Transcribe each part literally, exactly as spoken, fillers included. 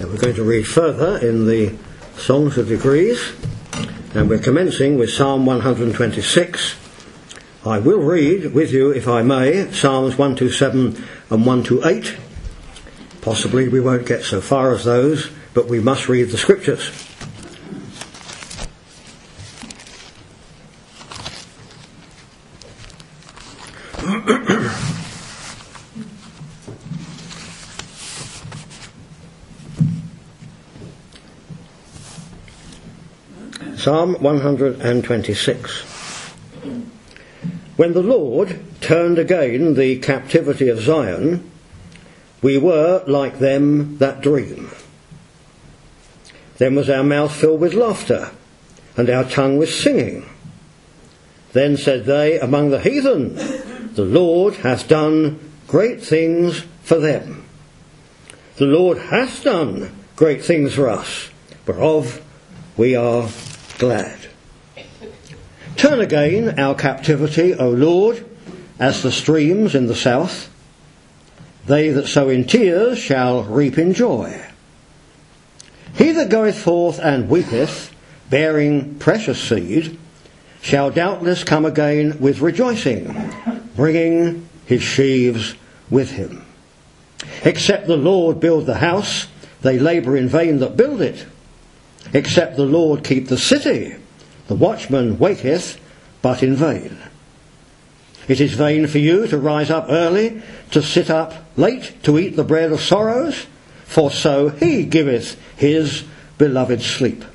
And we're going to read further in the Songs of Degrees, and we're commencing with Psalm one hundred twenty-six. I will read with you, if I may, Psalms one twenty-seven and one twenty-eight. Possibly we won't get so far as those, but we must read the scriptures. Psalm one hundred twenty-six. When the Lord turned again the captivity of Zion, we were like them that dream. Then was our mouth filled with laughter, and our tongue with singing. Then said they among the heathen, the Lord hath done great things for them. The Lord hath done great things for us, whereof we are glad. Turn again our captivity, O Lord, as the streams in the south. They that sow in tears shall reap in joy. He that goeth forth and weepeth, bearing precious seed, shall doubtless come again with rejoicing, bringing his sheaves with him. Except the Lord build the house, they labour in vain that build it. Except the Lord keep the city, the watchman waketh, but in vain. It is vain for you to rise up early, to sit up late, to eat the bread of sorrows, for so he giveth his beloved sleep.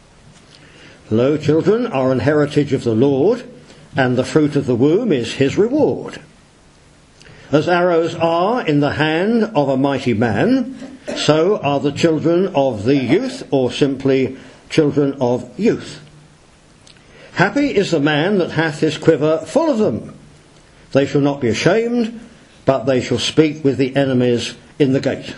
Lo, children are an heritage of the Lord, and the fruit of the womb is his reward. As arrows are in the hand of a mighty man, so are the children of the youth, or simply children of youth. Happy is the man that hath his quiver full of them. They shall not be ashamed, but they shall speak with the enemies in the gate.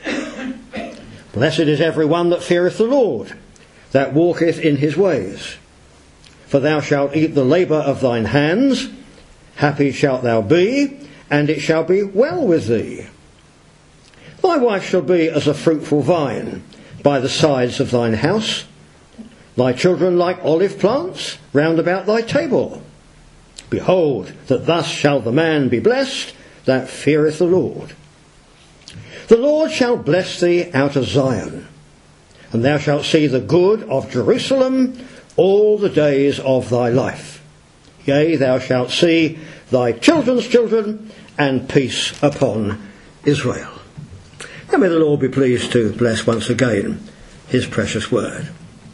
Blessed is every one that feareth the Lord, that walketh in his ways. For thou shalt eat the labour of thine hands, happy shalt thou be, and it shall be well with thee. Thy wife shall be as a fruitful vine by the sides of thine house, thy children like olive plants round about thy table. Behold, that thus shall the man be blessed that feareth the Lord. The Lord shall bless thee out of Zion, and thou shalt see the good of Jerusalem all the days of thy life. Yea, thou shalt see thy children's children, and peace upon Israel. And may the Lord be pleased to bless once again his precious word.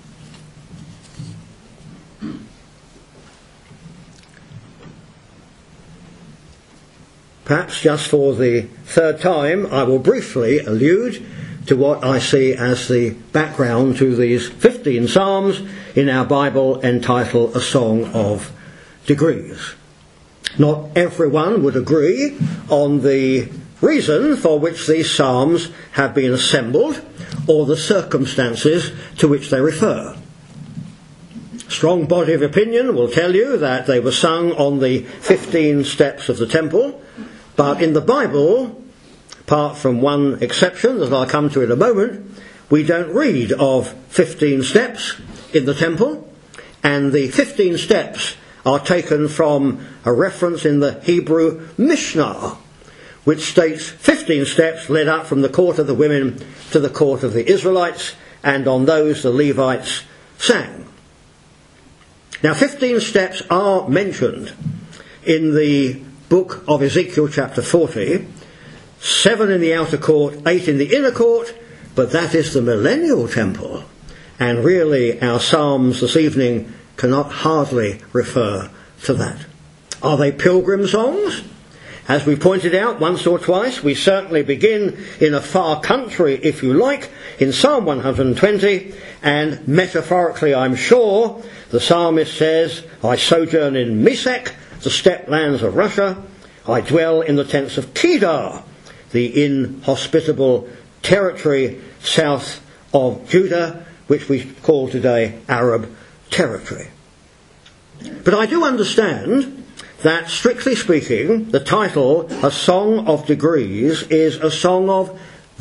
Perhaps just for the third time, I will briefly allude to what I see as the background to these fifteen psalms in our Bible entitled A Song of Degrees. Not everyone would agree on the reason for which these psalms have been assembled or the circumstances to which they refer. Strong body of opinion will tell you that they were sung on the fifteen steps of the temple, but in the Bible, apart from one exception that I'll come to in a moment, we don't read of fifteen steps in the temple, and the fifteen steps are taken from a reference in the Hebrew Mishnah, which states fifteen steps led up from the court of the women to the court of the Israelites, and on those the Levites sang. Now, fifteen steps are mentioned in the book of Ezekiel chapter forty, seven in the outer court, eight in the inner court, but that is the millennial temple, and really our psalms this evening cannot hardly refer to that. Are they pilgrim songs? As we pointed out once or twice, we certainly begin in a far country, if you like, in Psalm one hundred twenty, and metaphorically, I'm sure, the psalmist says, I sojourn in Mesech, the steppe lands of Russia. I dwell in the tents of Kedar, the inhospitable territory south of Judah, which we call today Arab territory. But I do understand that, strictly speaking, the title, A Song of Degrees, is a song of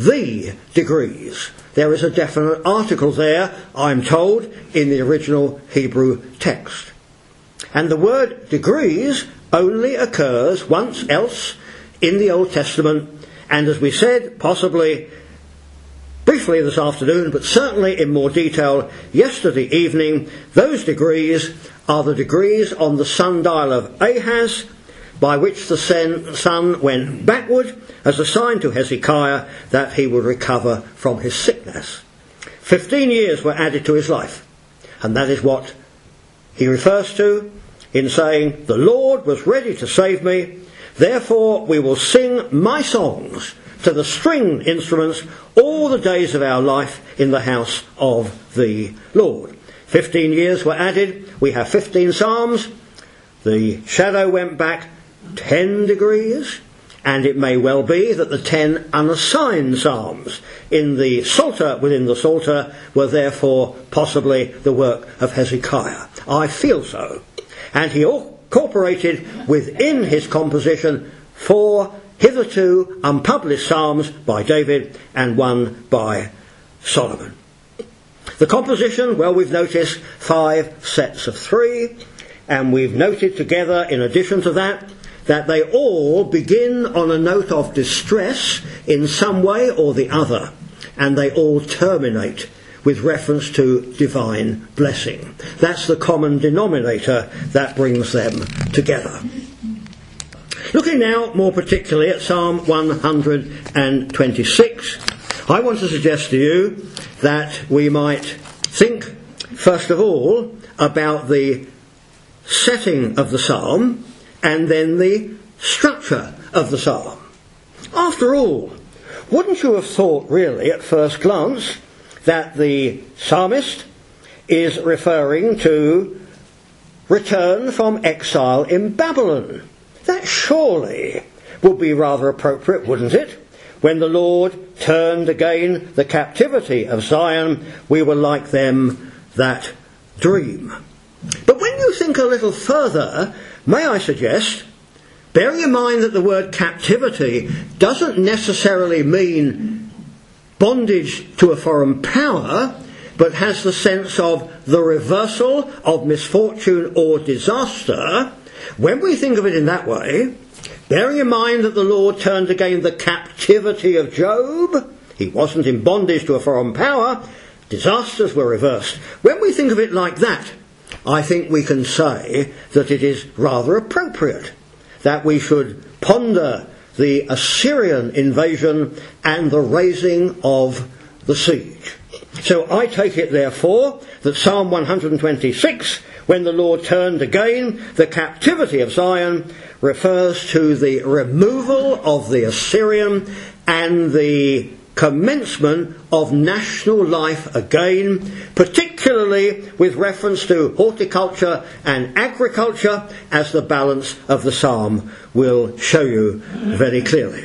the degrees. There is a definite article there, I'm told, in the original Hebrew text. And the word degrees only occurs once else in the Old Testament, and as we said, possibly briefly this afternoon, but certainly in more detail yesterday evening, those degrees are the degrees on the sundial of Ahaz, by which the sun went backward as a sign to Hezekiah that he would recover from his sickness. Fifteen years were added to his life, and that is what he refers to in saying, "The Lord was ready to save me, therefore we will sing my songs to the string instruments all the days of our life in the house of the Lord." Fifteen years were added. We have fifteen psalms. The shadow went back ten degrees, and it may well be that the ten unassigned psalms in the Psalter within the Psalter were therefore possibly the work of Hezekiah. I feel so. And he incorporated within his composition four hitherto unpublished psalms by David and one by Solomon. The composition, well, we've noticed five sets of three, and we've noted together, in addition to that, that they all begin on a note of distress in some way or the other, and they all terminate with reference to divine blessing. That's the common denominator that brings them together. Looking now more particularly at Psalm one hundred twenty-six, I want to suggest to you that we might think, first of all, about the setting of the psalm and then the structure of the psalm. After all, wouldn't you have thought really at first glance that the psalmist is referring to return from exile in Babylon? That surely would be rather appropriate, wouldn't it? When the Lord turned again the captivity of Zion, we were like them that dream. But when you think a little further, may I suggest, bearing in mind that the word captivity doesn't necessarily mean bondage to a foreign power, but has the sense of the reversal of misfortune or disaster, when we think of it in that way, bearing in mind that the Lord turned again the captivity of Job, he wasn't in bondage to a foreign power, disasters were reversed. When we think of it like that, I think we can say that it is rather appropriate that we should ponder the Assyrian invasion and the raising of the siege. So I take it therefore that Psalm one hundred twenty-six, when the Lord turned again the captivity of Zion, refers to the removal of the Assyrian and the commencement of national life again, particularly with reference to horticulture and agriculture, as the balance of the psalm will show you very clearly.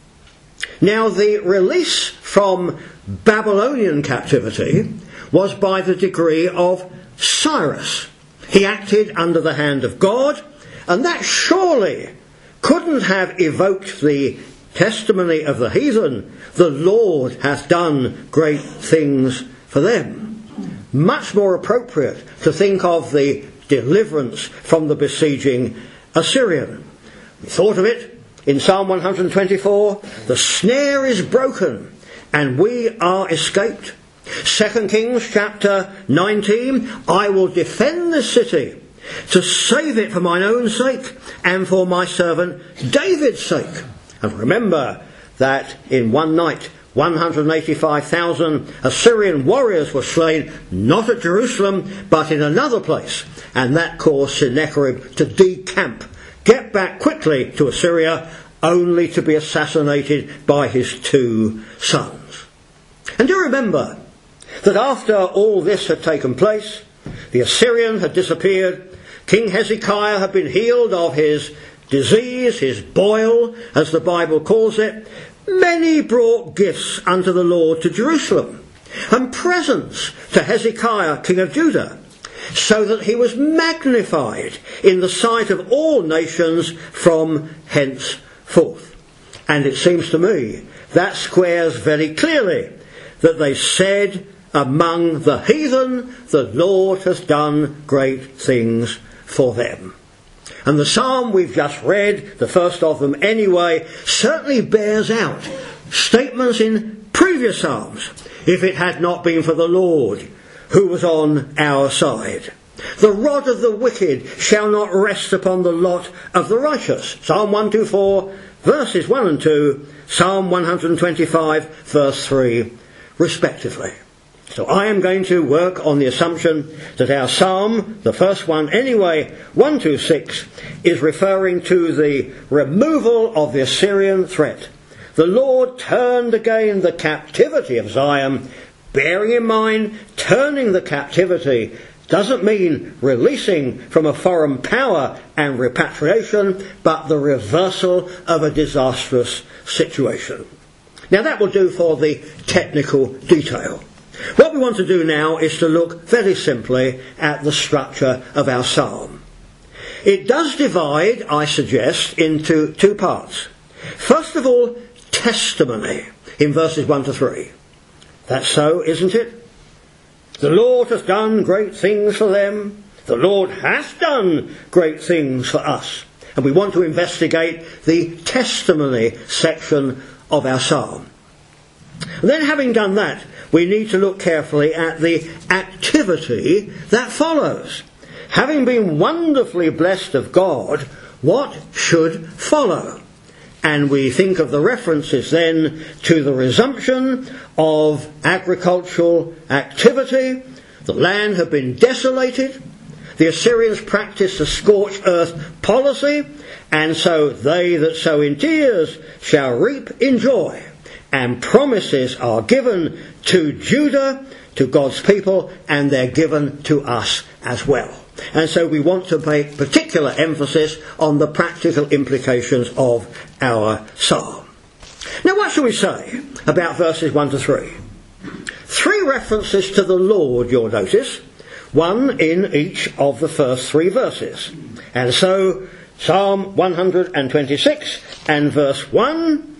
Now, the release from Babylonian captivity was by the decree of Cyrus. He acted under the hand of God, and that surely couldn't have evoked the testimony of the heathen, "The Lord hath done great things for them." Much more appropriate to think of the deliverance from the besieging Assyrian. We thought of it in Psalm one hundred twenty-four, "The snare is broken, and we are escaped." Second Kings chapter nineteen, "I will defend this city, to save it for mine own sake, and for my servant David's sake." And remember that in one night, one hundred eighty-five thousand Assyrian warriors were slain, not at Jerusalem, but in another place. And that caused Sennacherib to decamp, get back quickly to Assyria, only to be assassinated by his two sons. And do remember that after all this had taken place, the Assyrian had disappeared, King Hezekiah had been healed of his disease, his boil, as the Bible calls it. Many brought gifts unto the Lord to Jerusalem, and presents to Hezekiah, king of Judah, so that he was magnified in the sight of all nations from henceforth. And it seems to me that squares very clearly that they said among the heathen, the Lord has done great things for them. And the psalm we've just read, the first of them anyway, certainly bears out statements in previous psalms. If it had not been for the Lord who was on our side. The rod of the wicked shall not rest upon the lot of the righteous. Psalm one twenty-four, verses one and two, Psalm one twenty-five, verse three, respectively. So I am going to work on the assumption that our psalm, the first one anyway, one twenty-six, is referring to the removal of the Assyrian threat. The Lord turned again the captivity of Zion, bearing in mind turning the captivity doesn't mean releasing from a foreign power and repatriation, but the reversal of a disastrous situation. Now that will do for the technical detail. What we want to do now is to look very simply at the structure of our psalm. It does divide, I suggest, into two parts. First of all, testimony in verses one to three. That's so, isn't it? The Lord has done great things for them. The Lord has done great things for us. And we want to investigate the testimony section of our psalm. And then having done that, we need to look carefully at the activity that follows. Having been wonderfully blessed of God, what should follow? And we think of the references then to the resumption of agricultural activity. The land had been desolated. The Assyrians practiced a scorched earth policy. And so they that sow in tears shall reap in joy. And promises are given to Judah, to God's people, and they're given to us as well. And so we want to make particular emphasis on the practical implications of our psalm. Now what shall we say about verses one to three? Three references to the Lord, you'll notice, one in each of the first three verses. And so Psalm one twenty-six and verse one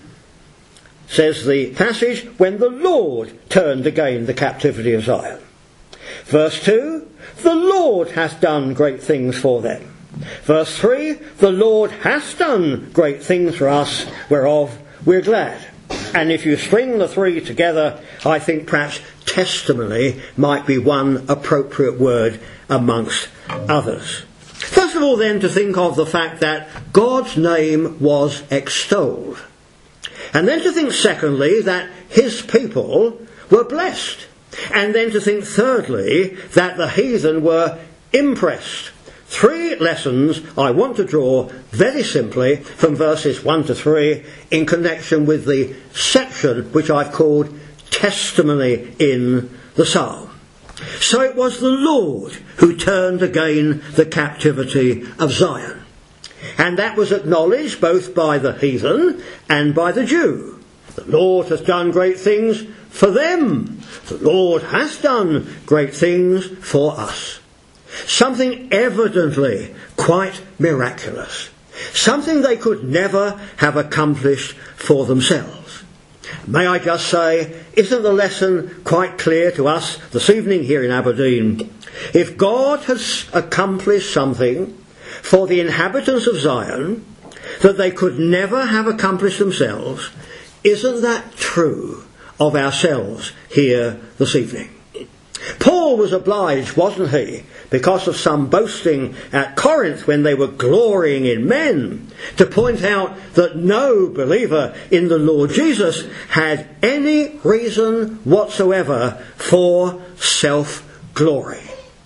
says the passage, when the Lord turned again the captivity of Zion. Verse two, the Lord hath done great things for them. Verse three, the Lord hath done great things for us, whereof we're glad. And if you string the three together, I think perhaps testimony might be one appropriate word amongst others. First of all then, to think of the fact that God's name was extolled. And then to think secondly that his people were blessed. And then to think thirdly that the heathen were impressed. Three lessons I want to draw very simply from verses one to three in connection with the section which I've called testimony in the psalm. So it was the Lord who turned again the captivity of Zion. And that was acknowledged both by the heathen and by the Jew. The Lord has done great things for them. The Lord has done great things for us. Something evidently quite miraculous. Something they could never have accomplished for themselves. May I just say, isn't the lesson quite clear to us this evening here in Aberdeen? If God has accomplished something for the inhabitants of Zion that they could never have accomplished themselves, isn't that true of ourselves here this evening? Paul was obliged, wasn't he, because of some boasting at Corinth when they were glorying in men, to point out that no believer in the Lord Jesus had any reason whatsoever for self-glory.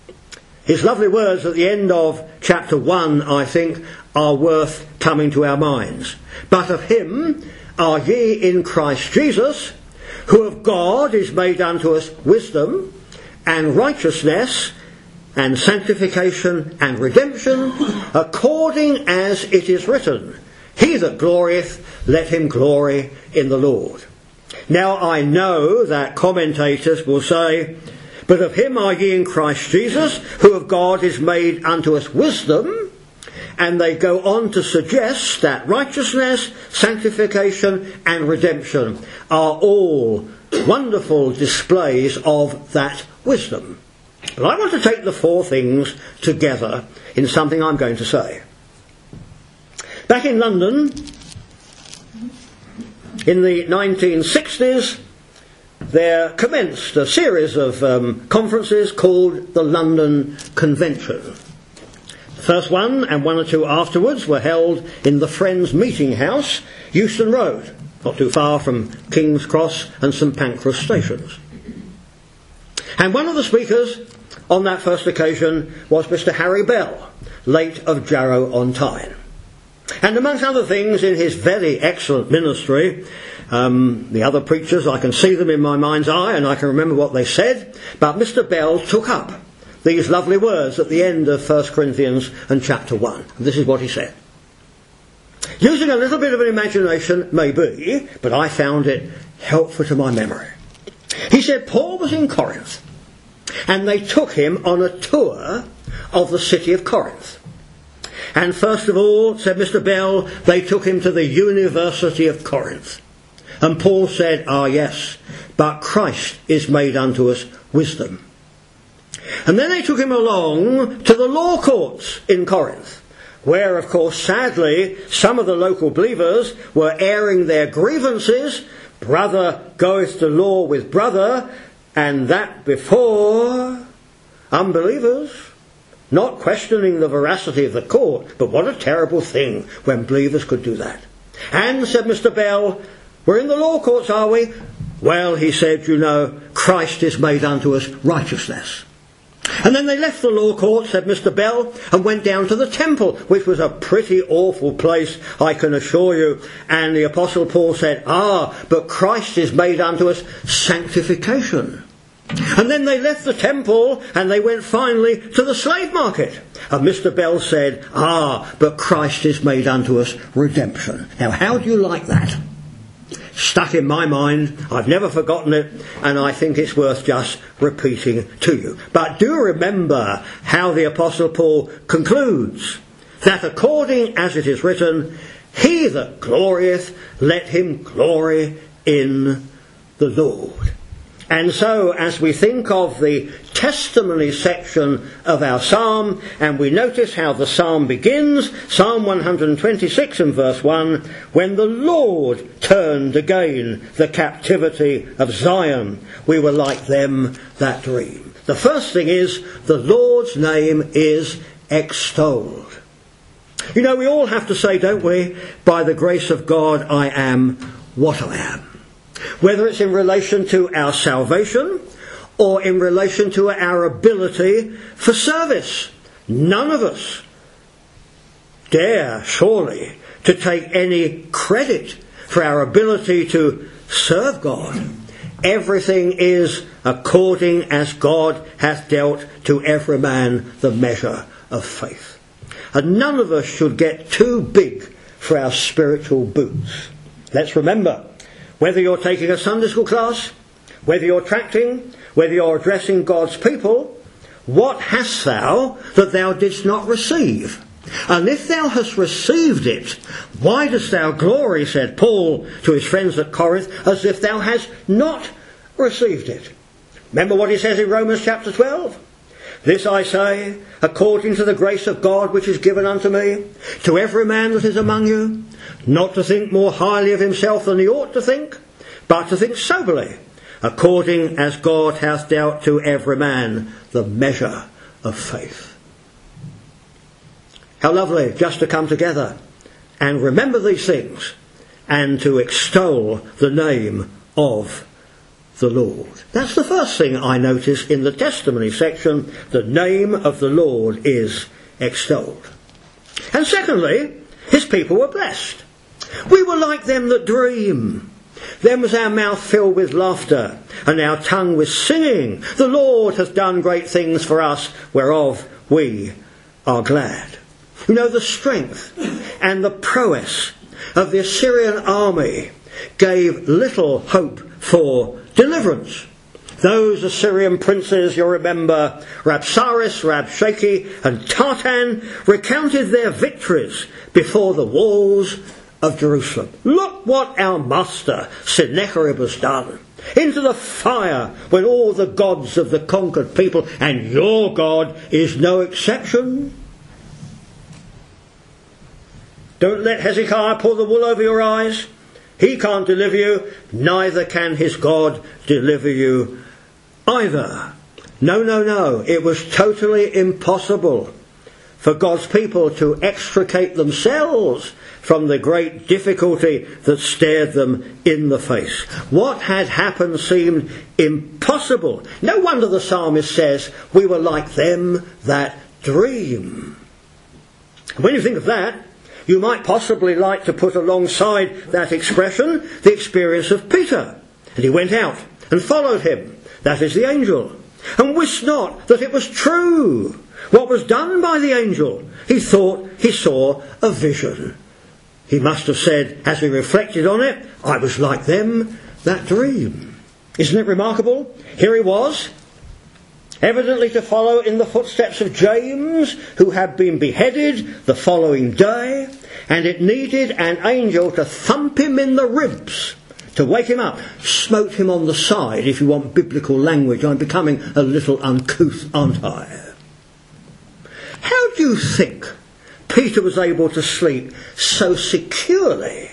His lovely words at the end of chapter one, I think, are worth coming to our minds. But of him are ye in Christ Jesus, who of God is made unto us wisdom and righteousness and sanctification and redemption, according as it is written, he that glorieth, let him glory in the Lord. Now I know that commentators will say, but of him are ye in Christ Jesus, who of God is made unto us wisdom and they go on to suggest that righteousness, sanctification and redemption are all wonderful displays of that wisdom. But I want to take the four things together in something I'm going to say. Back in London, in the nineteen sixties, there commenced a series of um, conferences called the London Convention. The first one and one or two afterwards were held in the Friends Meeting House, Euston Road, not too far from King's Cross and St Pancras stations. And one of the speakers on that first occasion was Mister Harry Bell, late of Jarrow-on-Tyne. And amongst other things, in his very excellent ministry, um, the other preachers, I can see them in my mind's eye and I can remember what they said, but Mister Bell took up these lovely words at the end of First Corinthians and chapter one. And this is what he said. Using a little bit of an imagination, maybe, but I found it helpful to my memory. He said Paul was in Corinth, and they took him on a tour of the city of Corinth. And first of all, said Mister Bell, they took him to the University of Corinth. And Paul said, ah yes, but Christ is made unto us wisdom. And then they took him along to the law courts in Corinth, where, of course, sadly, some of the local believers were airing their grievances. Brother goeth to law with brother, and that before unbelievers, not questioning the veracity of the court. But what a terrible thing when believers could do that. And, said Mister Bell, we're in the law courts, are we? Well, he said, you know, Christ is made unto us righteousness. And then they left the law court, said Mister Bell, and went down to the temple, which was a pretty awful place, I can assure you. And the Apostle Paul said, ah, but Christ is made unto us sanctification. And then they left the temple and they went finally to the slave market. And Mister Bell said, ah, but Christ is made unto us redemption. Now, how do you like that? Stuck in my mind, I've never forgotten it, and I think it's worth just repeating to you. But do remember how the Apostle Paul concludes, that according as it is written, he that glorieth, let him glory in the Lord. And so, as we think of the testimony section of our psalm, and we notice how the psalm begins, Psalm one hundred twenty-six and verse one, when the Lord turned again the captivity of Zion, we were like them that dream. The first thing is, the Lord's name is extolled. You know, we all have to say, don't we, by the grace of God, I am what I am. Whether it's in relation to our salvation or in relation to our ability for service. None of us dare, surely, to take any credit for our ability to serve God. Everything is according as God hath dealt to every man the measure of faith. And none of us should get too big for our spiritual boots. Let's remember, whether you're taking a Sunday school class, whether you're tracting, whether you're addressing God's people, what hast thou that thou didst not receive? And if thou hast received it, why dost thou glory, said Paul to his friends at Corinth, as if thou hast not received it? Remember what he says in Romans chapter twelve? This I say, according to the grace of God which is given unto me, to every man that is among you, not to think more highly of himself than he ought to think, but to think soberly, according as God hath dealt to every man the measure of faith. How lovely just to come together and remember these things and to extol the name of the Lord. That's the first thing I notice in the testimony section. The name of the Lord is extolled. And secondly, his people were blessed. We were like them that dream. Then was our mouth filled with laughter, and our tongue with singing. The Lord hath done great things for us, whereof we are glad. You know, the strength and the prowess of the Assyrian army gave little hope for deliverance. Those Assyrian princes, you'll remember, Rabsaris, Rabshakeh and Tartan, recounted their victories before the walls of Jerusalem. Look what our master Sennacherib has done. Into the fire when all the gods of the conquered people, and your God is no exception. Don't let Hezekiah pull the wool over your eyes. He can't deliver you, neither can his God deliver you either. No, no, no. It was totally impossible for God's people to extricate themselves from the great difficulty that stared them in the face. What had happened seemed impossible. No wonder the psalmist says, we were like them that dream. When you think of that, you might possibly like to put alongside that expression the experience of Peter. And he went out and followed him, that is the angel, and wist not that it was true what was done by the angel. He thought he saw a vision. He must have said, as he reflected on it, I was like them that dream. Isn't it remarkable? Here he was, evidently to follow in the footsteps of James, who had been beheaded the following day, and it needed an angel to thump him in the ribs, to wake him up, smote him on the side, if you want biblical language. I'm becoming a little uncouth, aren't I? How do you think Peter was able to sleep so securely,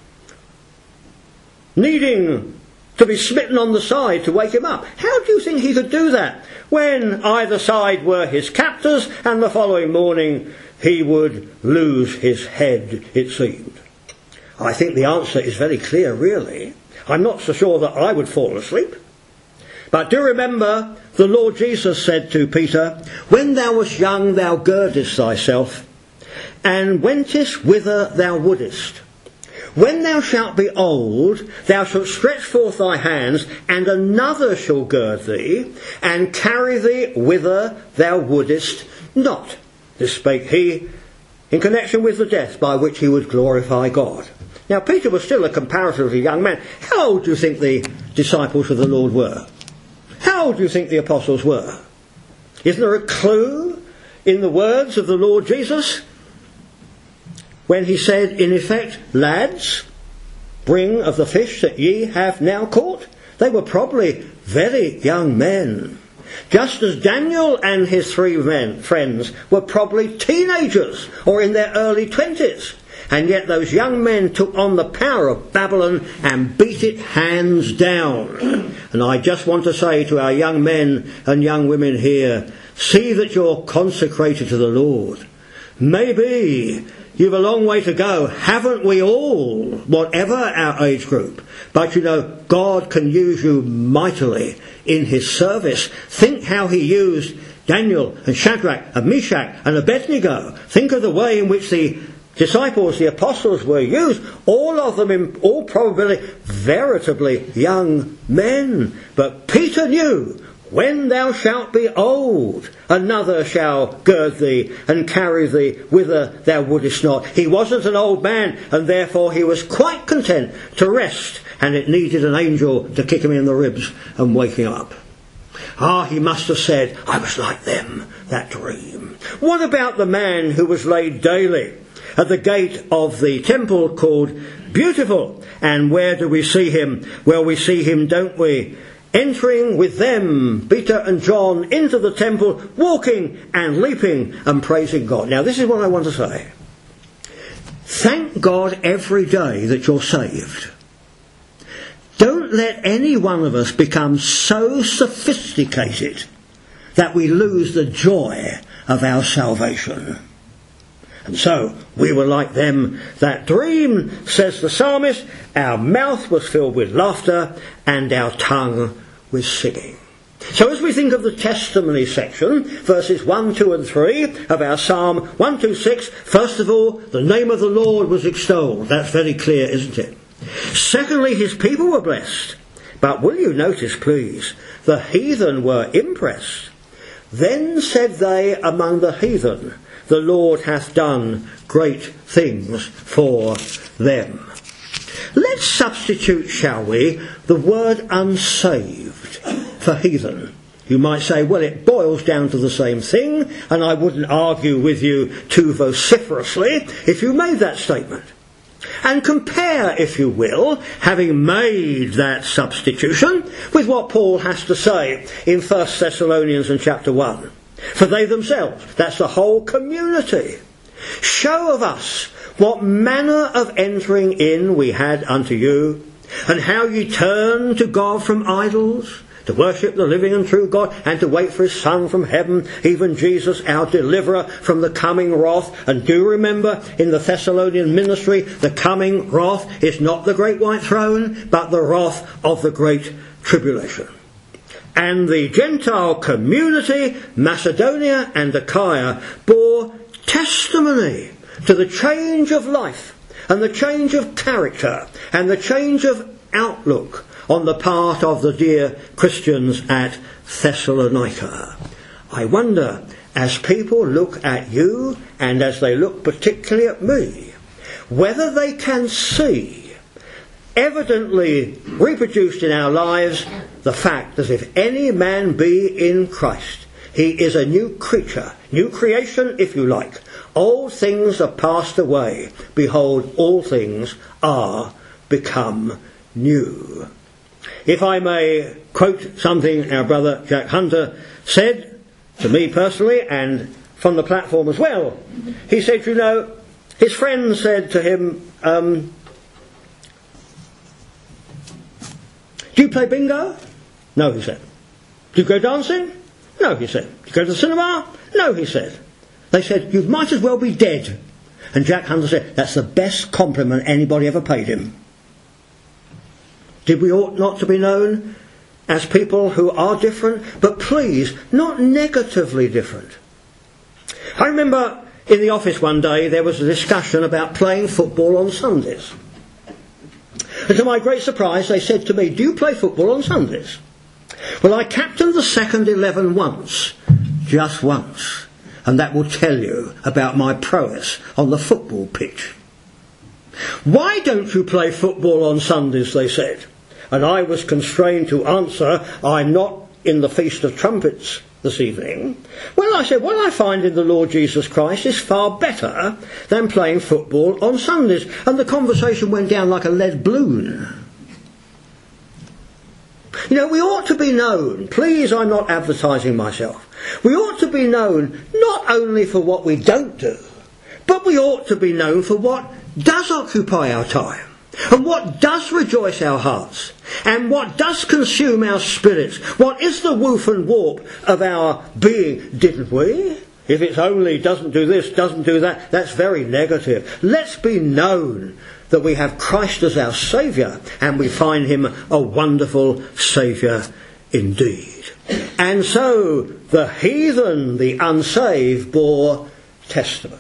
needing to be smitten on the side to wake him up? How do you think he could do that when either side were his captors and the following morning he would lose his head, it seemed? I think the answer is very clear, really. I'm not so sure that I would fall asleep. But do remember, the Lord Jesus said to Peter, when thou wast young, thou girdest thyself, and wentest whither thou wouldest. When thou shalt be old, thou shalt stretch forth thy hands, and another shall gird thee, and carry thee whither thou wouldest not. This spake he in connection with the death by which he would glorify God. Now, Peter was still a comparatively young man. How old do you think the disciples of the Lord were? How old do you think the apostles were? Isn't there a clue in the words of the Lord Jesus when he said, in effect, lads, bring of the fish that ye have now caught? They were probably very young men. Just as Daniel and his three men, friends were probably teenagers or in their early twenties. And yet those young men took on the power of Babylon and beat it hands down. And I just want to say to our young men and young women here, see that you're consecrated to the Lord. Maybe you've a long way to go, haven't we all, whatever our age group? But you know, God can use you mightily in his service. Think how he used Daniel and Shadrach and Meshach and Abednego. Think of the way in which the disciples, the apostles, were used. All of them, in all probability, veritably young men. But Peter knew, when thou shalt be old, another shall gird thee and carry thee whither thou wouldest not. He wasn't an old man, and therefore he was quite content to rest, and it needed an angel to kick him in the ribs and wake him up. Ah, he must have said, I was like them, that dream. What about the man who was laid daily at the gate of the temple called Beautiful? And where do we see him? Well, we see him, don't we, entering with them, Peter and John, into the temple, walking and leaping and praising God. Now, this is what I want to say. Thank God every day that you're saved. Don't let any one of us become so sophisticated that we lose the joy of our salvation. And so, we were like them that dream, says the psalmist. Our mouth was filled with laughter and our tongue with singing. So as we think of the testimony section, verses one, two and three of our Psalm one twenty-six, first of all, the name of the Lord was extolled. That's very clear, isn't it? Secondly, his people were blessed. But will you notice, please, the heathen were impressed. Then said they among the heathen, the Lord hath done great things for them. Let's substitute, shall we, the word unsaved for heathen. You might say, well, it boils down to the same thing, and I wouldn't argue with you too vociferously if you made that statement. And compare, if you will, having made that substitution, with what Paul has to say in First Thessalonians and chapter one. For they themselves, that's the whole community, show of us what manner of entering in we had unto you, and how ye turned to God from idols, to worship the living and true God, and to wait for his Son from heaven, even Jesus, our deliverer from the coming wrath. And do remember, in the Thessalonian ministry, the coming wrath is not the great white throne, but the wrath of the great tribulation. And the Gentile community, Macedonia and Achaia, bore testimony to the change of life and the change of character and the change of outlook on the part of the dear Christians at Thessalonica. I wonder, as people look at you and as they look particularly at me, whether they can see evidently reproduced in our lives the fact that if any man be in Christ, he is a new creature, new creation if you like. Old things are passed away. Behold, all things are become new. If I may quote something our brother Jack Hunter said to me personally and from the platform as well. He said, you know, his friend said to him, um, do you play bingo? No, he said. Do you go dancing? No, he said. Do you go to the cinema? No, he said. They said, you might as well be dead. And Jack Hunter said, that's the best compliment anybody ever paid him. Did we ought not to be known as people who are different, but please, not negatively different? I remember in the office one day there was a discussion about playing football on Sundays. And to my great surprise they said to me, do you play football on Sundays? Well, I captained the second eleven once, just once, and that will tell you about my prowess on the football pitch. Why don't you play football on Sundays, they said. And I was constrained to answer, I'm not in the Feast of Trumpets this evening. Well, I said, what I find in the Lord Jesus Christ is far better than playing football on Sundays. And the conversation went down like a lead balloon. You know, we ought to be known, please, I'm not advertising myself, we ought to be known not only for what we don't do, but we ought to be known for what does occupy our time, and what does rejoice our hearts, and what does consume our spirits. What is the woof and warp of our being? Didn't we? If it's only doesn't do this, doesn't do that, that's very negative. Let's be known that we have Christ as our Saviour, and we find him a wonderful Saviour indeed. And so the heathen, the unsaved, bore testimony.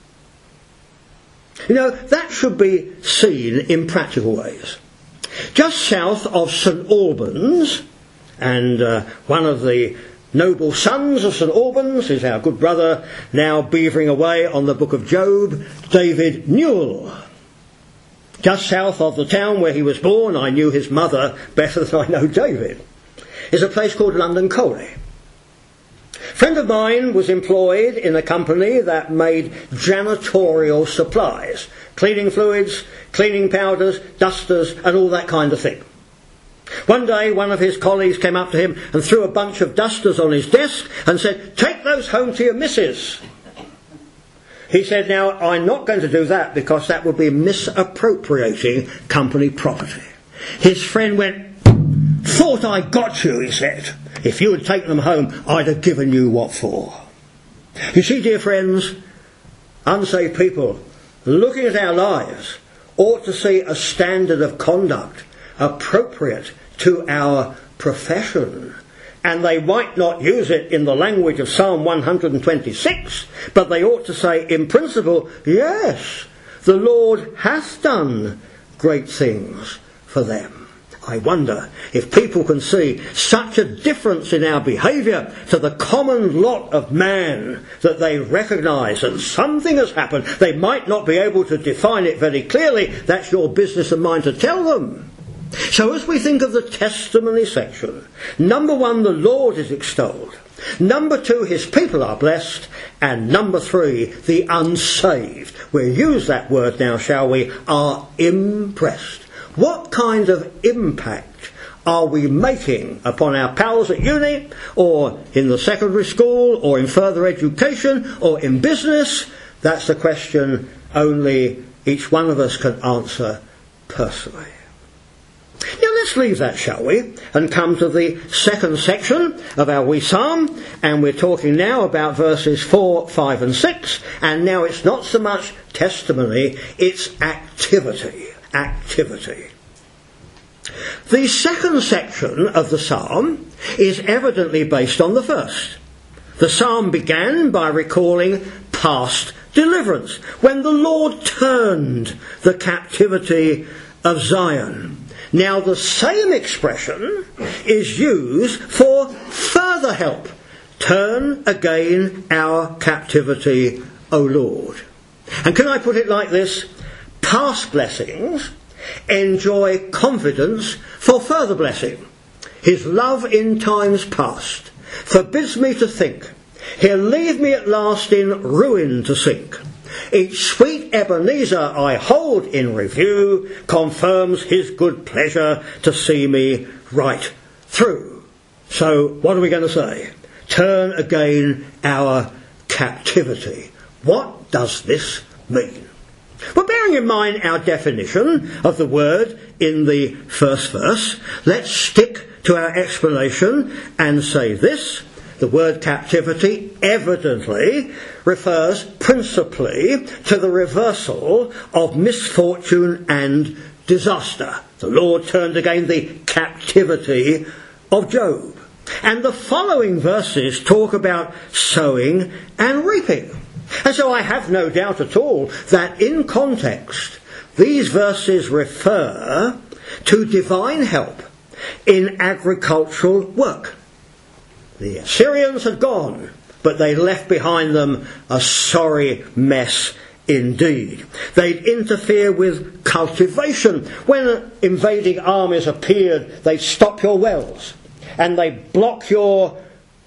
You know, that should be seen in practical ways. Just south of St Albans, and uh, one of the noble sons of St Albans is our good brother, now beavering away on the book of Job, David Newell. Just south of the town where he was born, I knew his mother better than I know David, is a place called London Coley. A friend of mine was employed in a company that made janitorial supplies, cleaning fluids, cleaning powders, dusters, and all that kind of thing. One day one of his colleagues came up to him and threw a bunch of dusters on his desk and said, take those home to your missus. He said, now, I'm not going to do that because that would be misappropriating company property. His friend went, thought I got you, he said. If you had taken them home, I'd have given you what for. You see, dear friends, unsaved people, looking at our lives, ought to see a standard of conduct appropriate to our profession. And they might not use it in the language of Psalm one hundred twenty-six, but they ought to say, in principle, yes, the Lord hath done great things for them. I wonder if people can see such a difference in our behaviour to the common lot of man that they recognise that something has happened. They might not be able to define it very clearly. That's your business and mine to tell them. So as we think of the testimony section, number one, the Lord is extolled. Number two, his people are blessed. And number three, the unsaved, we'll use that word now, shall we, are impressed. What kind of impact are we making upon our pals at uni, or in the secondary school, or in further education, or in business? That's a question only each one of us can answer personally. Now let's leave that, shall we, and come to the second section of our wee psalm, and we're talking now about verses four, five and six, and now it's not so much testimony, it's activity. Activity. The second section of the psalm is evidently based on the first. The psalm began by recalling past deliverance, when the Lord turned the captivity of Zion. Now the same expression is used for further help. Turn again our captivity, O Lord. And can I put it like this? Past blessings enjoy confidence for further blessing. His love in times past forbids me to think. He'll leave me at last in ruin to sink. Each sweet Ebenezer I hold in review confirms his good pleasure to see me right through. So what are we going to say? Turn again our captivity. What does this mean? Well, bearing in mind our definition of the word in the first verse, let's stick to our explanation and say this. The word captivity evidently refers principally to the reversal of misfortune and disaster. The Lord turned again the captivity of Job. And the following verses talk about sowing and reaping. And so I have no doubt at all that in context these verses refer to divine help in agricultural work. The Assyrians had gone, but they left behind them a sorry mess indeed. They'd interfere with cultivation. When invading armies appeared, they'd stop your wells, and they'd block your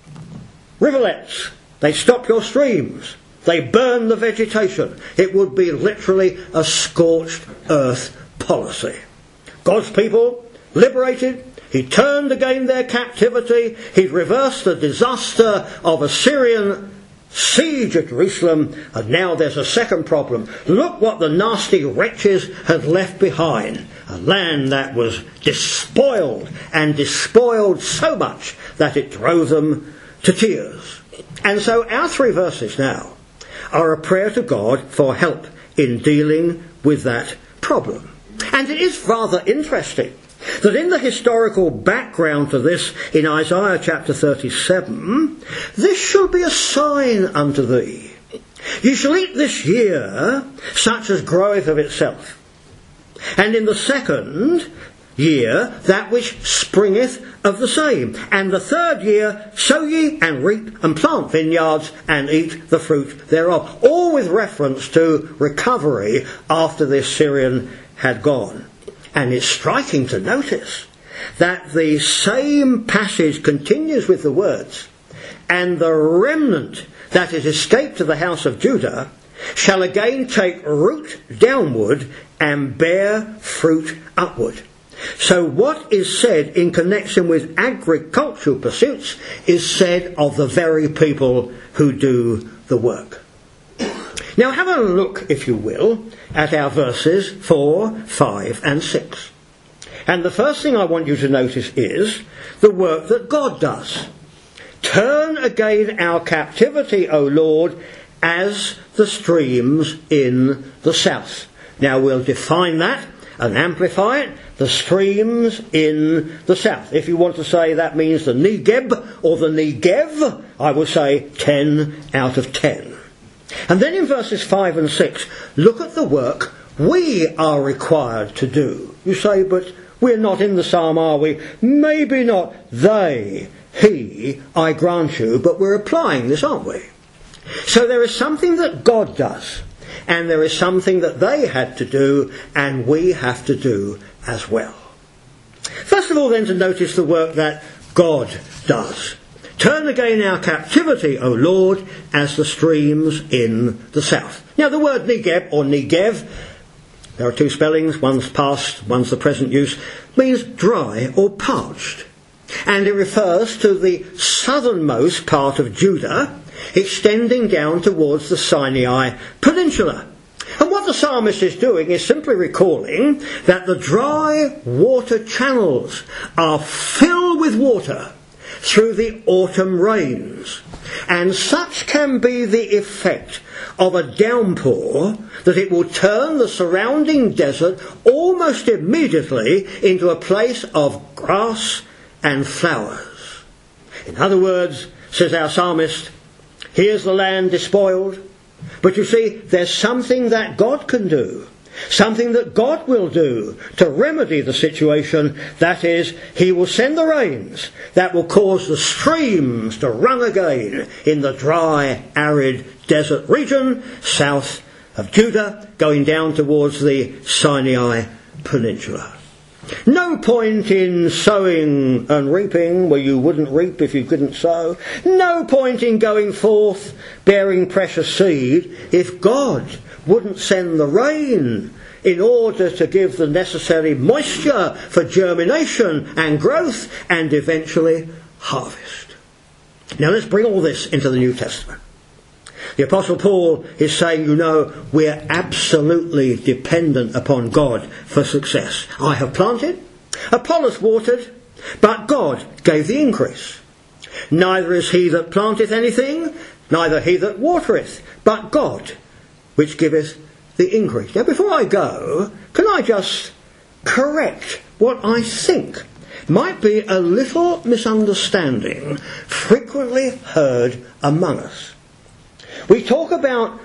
rivulets, they'd stop your streams, they burn the vegetation. It would be literally a scorched earth policy. God's people, liberated, he turned again their captivity. He'd reversed the disaster of Assyrian siege at Jerusalem. And now there's a second problem. Look what the nasty wretches had left behind. A land that was despoiled, and despoiled so much that it drove them to tears. And so our three verses now are a prayer to God for help in dealing with that problem. And it is rather interesting that in the historical background to this in Isaiah chapter thirty-seven, this shall be a sign unto thee. You shall eat this year such as groweth of itself, and in the second year that which springeth of the same, and the third year sow ye and reap and plant vineyards and eat the fruit thereof. All with reference to recovery after the Assyrian had gone. And it's striking to notice that the same passage continues with the words, and the remnant that is escaped to the house of Judah shall again take root downward and bear fruit upward. So what is said in connection with agricultural pursuits is said of the very people who do the work. Now have a look, if you will, at our verses four, five and six. And the first thing I want you to notice is the work that God does. Turn again our captivity, O Lord, as the streams in the south. Now we'll define that and amplify it. The streams in the south. If you want to say that means the Negeb or the Negev, I will say ten out of ten. And then in verses five and six, look at the work we are required to do. You say, but we're not in the psalm, are we? Maybe not they, he, I grant you, but we're applying this, aren't we? So there is something that God does, and there is something that they had to do, and we have to do as well. First of all then, to notice the work that God does. Turn again our captivity, O Lord, as the streams in the south. Now the word Negeb, or Negev, there are two spellings, one's past, one's the present use, means dry or parched. And it refers to the southernmost part of Judah, extending down towards the Sinai Peninsula. And what the psalmist is doing is simply recalling that the dry water channels are filled with water through the autumn rains. And such can be the effect of a downpour that it will turn the surrounding desert almost immediately into a place of grass and flowers. In other words, says our psalmist, here's the land despoiled, but you see, there's something that God can do, something that God will do to remedy the situation. That is, he will send the rains that will cause the streams to run again in the dry, arid desert region south of Judah, going down towards the Sinai Peninsula. No point in sowing and reaping where you wouldn't reap if you couldn't sow. No point in going forth bearing precious seed if God wouldn't send the rain in order to give the necessary moisture for germination and growth and eventually harvest. Now let's bring all this into the New Testament. The Apostle Paul is saying, you know, we're absolutely dependent upon God for success. I have planted, Apollos watered, but God gave the increase. Neither is he that planteth anything, neither he that watereth, but God, which giveth the increase. Now before I go, can I just correct what I think might be a little misunderstanding frequently heard among us? We talk about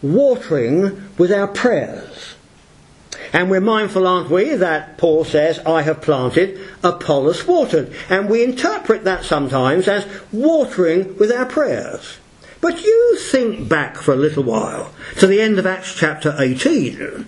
watering with our prayers. And we're mindful, aren't we, that Paul says, I have planted, Apollos watered. And we interpret that sometimes as watering with our prayers. But you think back for a little while to the end of Acts chapter eighteen.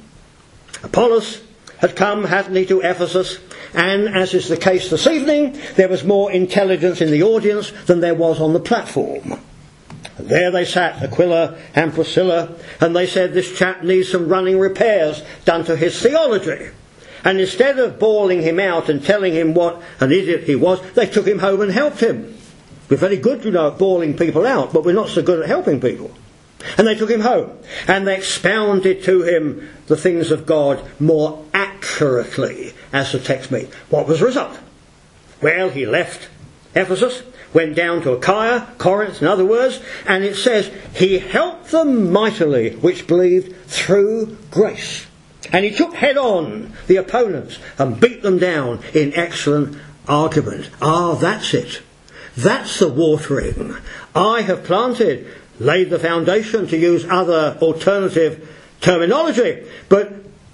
Apollos had come, hadn't he, to Ephesus, and as is the case this evening, there was more intelligence in the audience than there was on the platform. And there they sat, Aquila and Priscilla, and they said this chap needs some running repairs done to his theology. And instead of bawling him out and telling him what an idiot he was, they took him home and helped him. We're very good, you know, at bawling people out, but we're not so good at helping people. And they took him home, and they expounded to him the things of God more accurately, as the text means. What was the result? Well, he left Ephesus, went down to Achaia, Corinth in other words, and it says, he helped them mightily which believed through grace. And he took head on the opponents and beat them down in excellent argument. Ah, that's it. That's the watering. I have planted, laid the foundation, to use other alternative terminology. But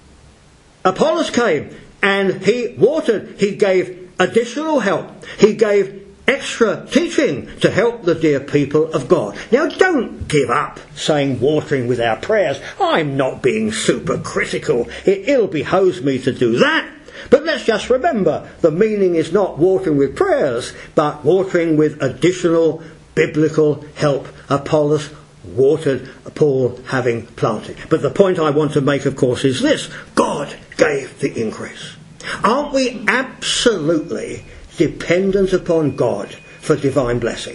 Apollos came and he watered. He gave additional help. He gave extra teaching to help the dear people of God. Now don't give up saying watering with our prayers. I'm not being super critical. It ill behoves me to do that. But let's just remember, the meaning is not watering with prayers, but watering with additional biblical help. Apollos watered, Paul having planted. But the point I want to make, of course, is this. God gave the increase. Aren't we absolutely dependent upon God for divine blessing?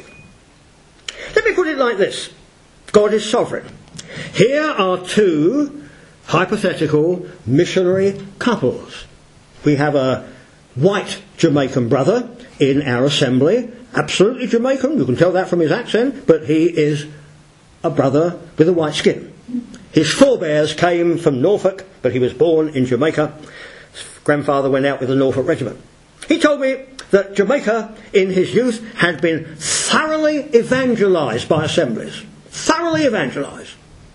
Let me put it like this. God is sovereign. Here are two hypothetical missionary couples. We have a white Jamaican brother in our assembly, absolutely Jamaican, you can tell that from his accent, but he is a brother with a white skin. His forebears came from Norfolk, but he was born in Jamaica. His grandfather went out with the Norfolk Regiment. He told me that Jamaica in his youth had been thoroughly evangelised by assemblies. Thoroughly evangelised.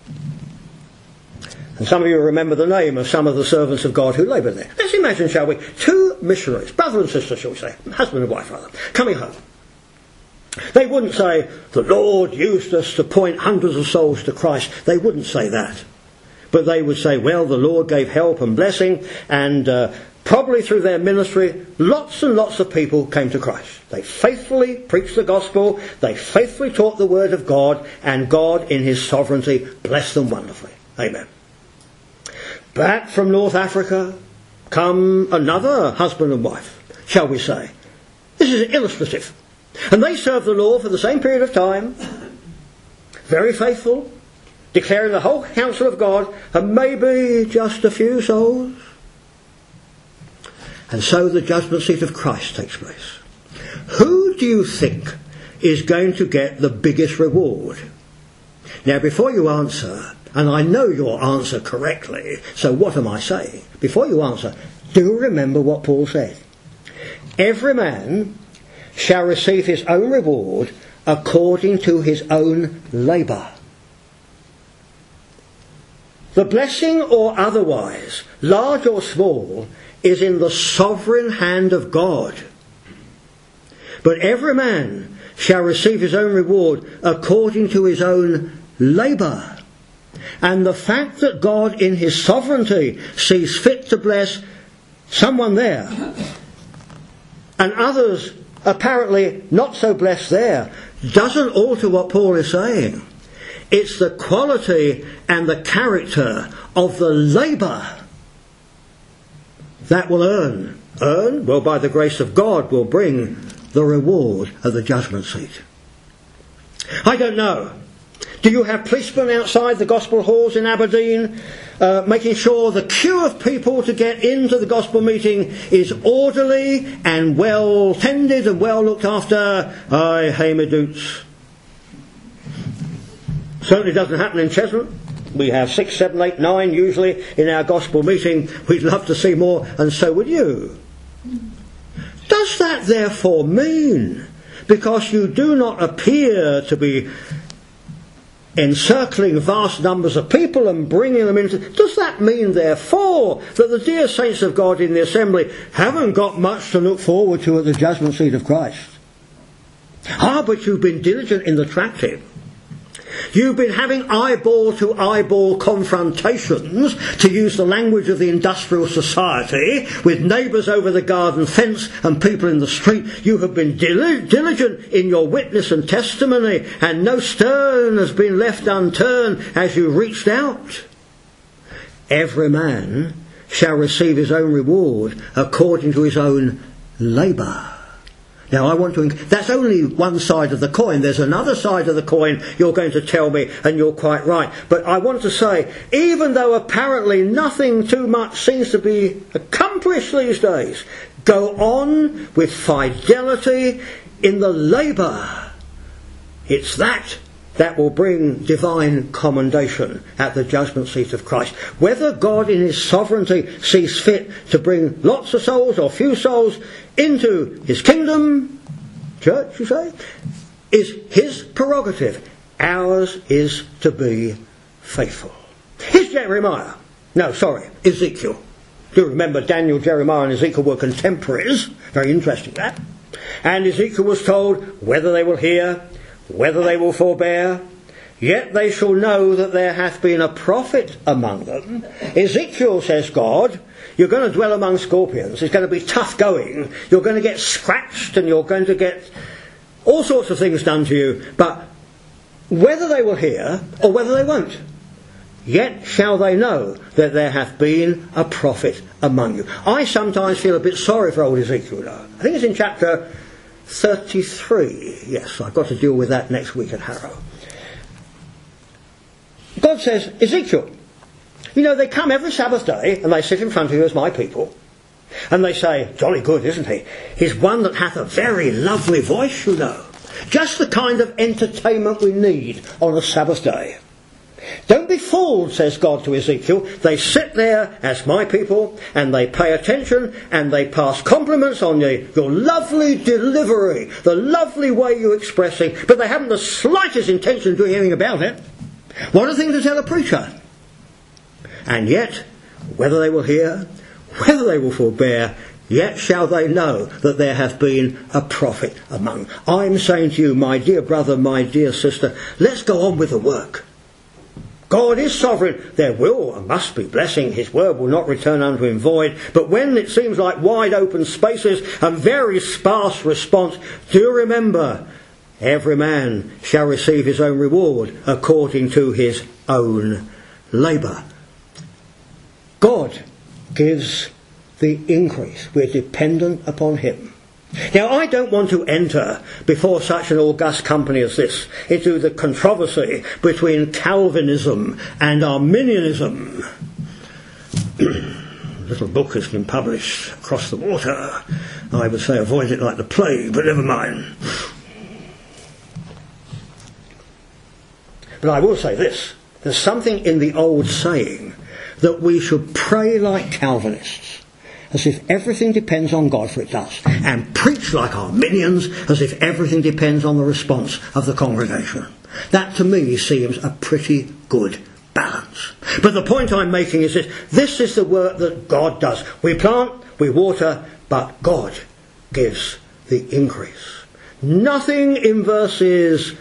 And some of you remember the name of some of the servants of God who laboured there. Let's imagine, shall we, two missionaries, brother and sister, shall we say, husband and wife rather, coming home. They wouldn't say, the Lord used us to point hundreds of souls to Christ. They wouldn't say that. But they would say, well, the Lord gave help and blessing, and uh, probably through their ministry, lots and lots of people came to Christ. They faithfully preached the gospel, they faithfully taught the word of God, and God in his sovereignty blessed them wonderfully. Amen. Back from North Africa come another husband and wife, shall we say. This is illustrative. And they served the Lord for the same period of time, very faithful, declaring the whole counsel of God, and maybe just a few souls. And so the judgment seat of Christ takes place. Who do you think is going to get the biggest reward? Now, before you answer, and I know your answer correctly, so what am I saying? Before you answer, do remember what Paul said. Every man shall receive his own reward according to his own labour. The blessing or otherwise, large or small, is in the sovereign hand of God. But every man shall receive his own reward according to his own labour. And the fact that God in his sovereignty sees fit to bless someone there and others apparently not so blessed there doesn't alter what Paul is saying. It's the quality and the character of the labour that will earn. Earn? Well, by the grace of God will bring the reward of the judgment seat. I don't know. Do you have policemen outside the gospel halls in Aberdeen uh, making sure the queue of people to get into the gospel meeting is orderly and well tended and well looked after? Aye, hey me doots. Certainly doesn't happen in Cheshunt. We have six, seven, eight, nine usually in our gospel meeting. We'd love to see more, and so would you. Does that therefore mean, because you do not appear to be encircling vast numbers of people and bringing them into, does that mean therefore that the dear saints of God in the assembly haven't got much to look forward to at the judgment seat of Christ? Ah, but you've been diligent in the tracting. You've been having eyeball-to-eyeball confrontations, to use the language of the industrial society, with neighbours over the garden fence and people in the street. You have been dil- diligent in your witness and testimony, and no stone has been left unturned as you reached out. Every man shall receive his own reward according to his own labour. Now I want to, that's only one side of the coin. There's another side of the coin you're going to tell me, and you're quite right. But I want to say, even though apparently nothing too much seems to be accomplished these days, go on with fidelity in the labour. It's that that will bring divine commendation at the judgment seat of Christ. Whether God in his sovereignty sees fit to bring lots of souls or few souls into his kingdom, church, you say, is his prerogative. Ours is to be faithful. Here's Jeremiah. No, sorry, Ezekiel. Do you remember Daniel, Jeremiah and Ezekiel were contemporaries? Very interesting, that. And Ezekiel was told, whether they will hear, whether they will forbear, yet they shall know that there hath been a prophet among them. Ezekiel, says God, you're going to dwell among scorpions. It's going to be tough going. You're going to get scratched and you're going to get all sorts of things done to you. But whether they will hear or whether they won't, yet shall they know that there hath been a prophet among you. I sometimes feel a bit sorry for old Ezekiel, though. I think it's in chapter thirty-three. Yes, I've got to deal with that next week at Harrow. God says, Ezekiel, you know, they come every Sabbath day and they sit in front of you as my people. And they say, jolly good, isn't he? He's one that hath a very lovely voice, you know. Just the kind of entertainment we need on a Sabbath day. Don't be fooled, says God to Ezekiel. They sit there as my people and they pay attention and they pass compliments on you, your lovely delivery, the lovely way you express it, but they haven't the slightest intention of doing anything about it. What a thing to tell a preacher. And yet, whether they will hear, whether they will forbear, yet shall they know that there hath been a prophet among them. I'm saying to you, my dear brother, my dear sister, let's go on with the work. God is sovereign. There will and must be blessing. His word will not return unto him void. But when it seems like wide open spaces and very sparse response, do remember, every man shall receive his own reward according to his own labour. God gives the increase. We're dependent upon him. Now, I don't want to enter before such an august company as this into the controversy between Calvinism and Arminianism. A little book has been published across the water. I would say avoid it like the plague, but never mind. But I will say this. There's something in the old saying that we should pray like Calvinists, as if everything depends on God, for it does, and preach like Arminians, as if everything depends on the response of the congregation. That to me seems a pretty good balance. But the point I'm making is this: this is the work that God does. We plant, we water, but God gives the increase. Nothing in verses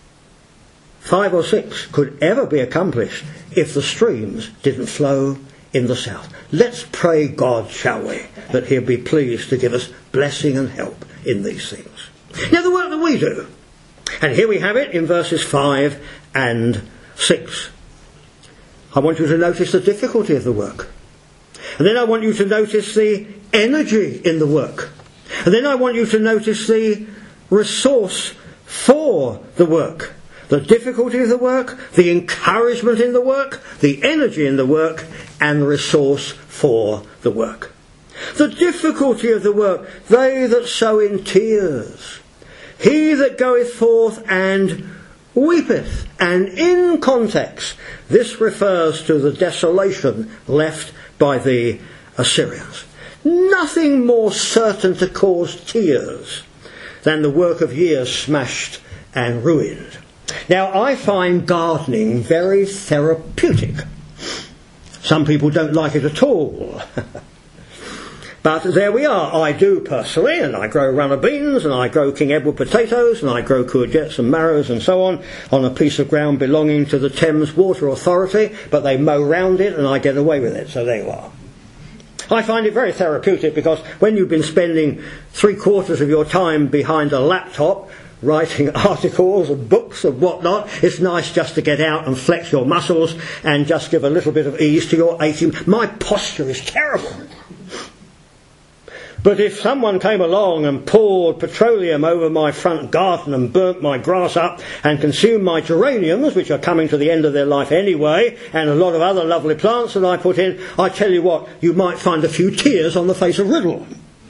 five or six could ever be accomplished if the streams didn't flow in the south. Let's pray God, shall we, that he'll be pleased to give us blessing and help in these things. Now, the work that we do, and here we have it in verses five and six. I want you to notice the difficulty of the work. And then I want you to notice the energy in the work. And then I want you to notice the resource for the work. The difficulty of the work, the encouragement in the work, the energy in the work, and the resource for the work. The difficulty of the work, they that sow in tears, he that goeth forth and weepeth. And in context, this refers to the desolation left by the Assyrians. Nothing more certain to cause tears than the work of years smashed and ruined. Now, I find gardening very therapeutic. Some people don't like it at all. But there we are. I do personally, and I grow runner beans, and I grow King Edward potatoes, and I grow courgettes and marrows and so on, on a piece of ground belonging to the Thames Water Authority, but they mow round it and I get away with it, so there you are. I find it very therapeutic because when you've been spending three quarters of your time behind a laptop, writing articles and books and whatnot, it's nice just to get out and flex your muscles and just give a little bit of ease to your aching. My posture is terrible. But if someone came along and poured petroleum over my front garden and burnt my grass up and consumed my geraniums, which are coming to the end of their life anyway, and a lot of other lovely plants that I put in, I tell you what, you might find a few tears on the face of Riddle.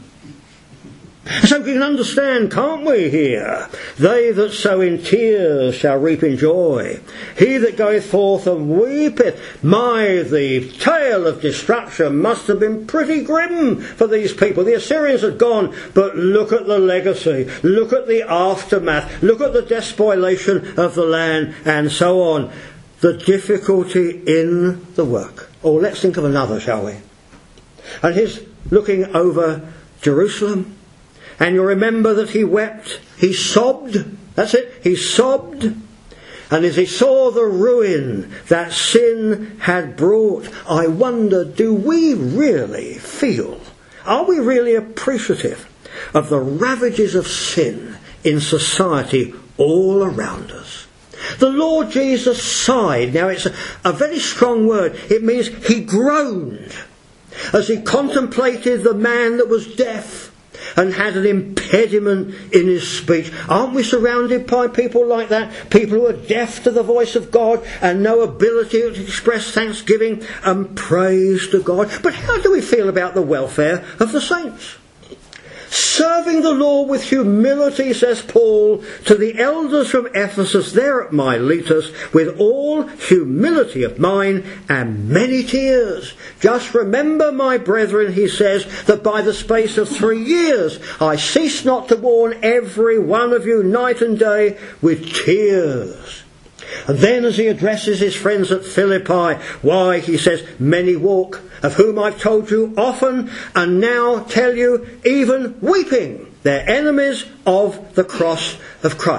So we can understand, can't we, here? They that sow in tears shall reap in joy. He that goeth forth and weepeth. My, the tale of destruction must have been pretty grim for these people. The Assyrians had gone, but look at the legacy. Look at the aftermath. Look at the despoliation of the land, and so on. The difficulty in the work. Or let's think of another, shall we? And he's looking over Jerusalem. And you remember that he wept, he sobbed, that's it, he sobbed. And as he saw the ruin that sin had brought, I wonder, do we really feel, are we really appreciative of the ravages of sin in society all around us? The Lord Jesus sighed. Now it's a, a very strong word. It means he groaned as he contemplated the man that was deaf and had an impediment in his speech. Aren't we surrounded by people like that? People who are deaf to the voice of God and no ability to express thanksgiving and praise to God. But how do we feel about the welfare of the saints? Serving the Lord with humility, says Paul, to the elders from Ephesus there at Miletus, with all humility of mind and many tears. Just remember, my brethren, he says, that by the space of three years I cease not to warn every one of you night and day with tears. And then as he addresses his friends at Philippi, why, he says, many walk, of whom I've told you often, and now tell you, even weeping, they're enemies of the cross of Christ.